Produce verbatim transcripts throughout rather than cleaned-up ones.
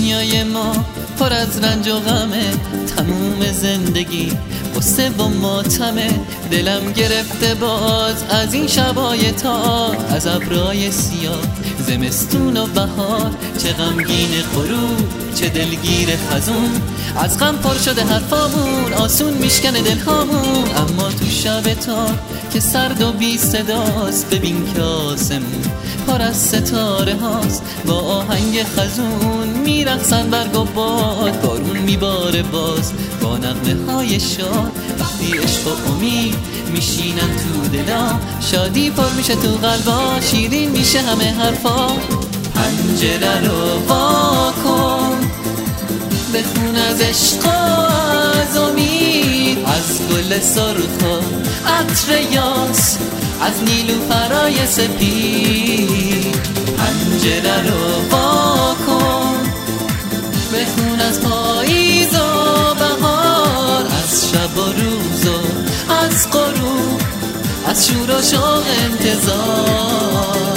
دنیای ما پر از رنج و غمه، تموم زندگی قصه و ماتمه. دلم گرفته باز از این شبای تار، از ابرای سیاه زمستون و بهار. چه غمگین غروب چه دلگیر خزون، از غم پر شده حرفامون، آسون میشکنه دلهامون. اما تو شب تار که سرد و بی صداست، ببین که آسمون پر از ستاره هاست. با آهنگ خزون میرقصن برگ و باد، بارون میباره باز با نغمه های شاد. وقتی عشق و امید میشینن تو دلا، شادی پر میشه تو قلبا، شیرین میشه همه حرفا. پنجره رو وا کن، بخون از عشق و از امید، از گل سرخ و عطر یاس، از نیلوفرای سپید. پنجره رو وا کن، بخون از پاییز و بهار، از شب و روز و از غروب، از شور و شوق انتظار.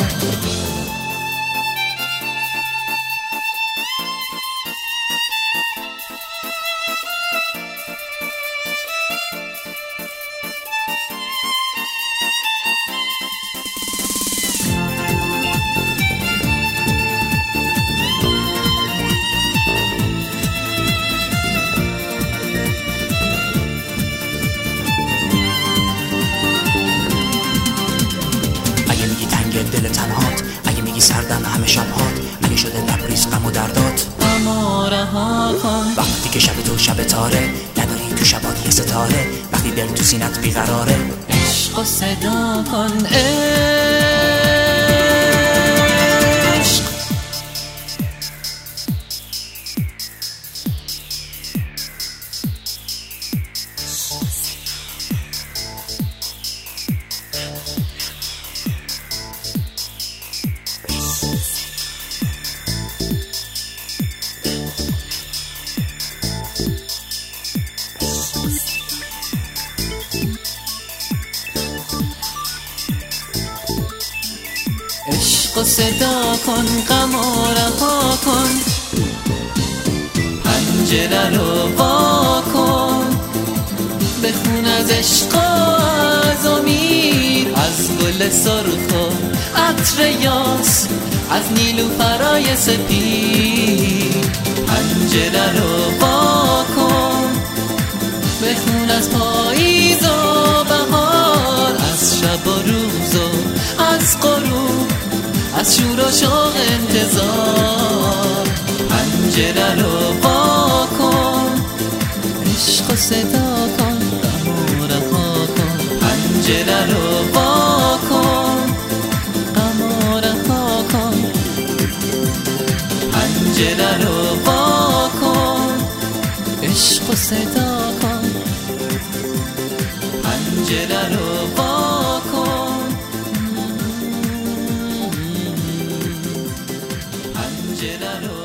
دل تنهات، اگه میگی سردم همه شبهات، اگه شده لبریز غم و دردات، اما رها کن. وقتی که شب تو شب تاره، نداری تو شبات یه ستاره، وقتی دل تو سینت بیقراره، عشق و صدا کن. عشق عشق و صدا کن، غم و رها کن. پنجره رو وا کن، بخون از عشق و از امید، از گل سرخ و عطر یاس، از نیلوفرای سپید. پنجره رو وا کن، بخون از پاییز و بهار، از شب و روز و از غروب، از شور و شوق انتظار. پنجره رو وا کن، عشق و صدا کن، غم و رها کن. پنجره رو وا کن، غم و رها کن. پنجره رو وا کن، عشق و صدا کن. پنجره رو وا کن، پنجره رو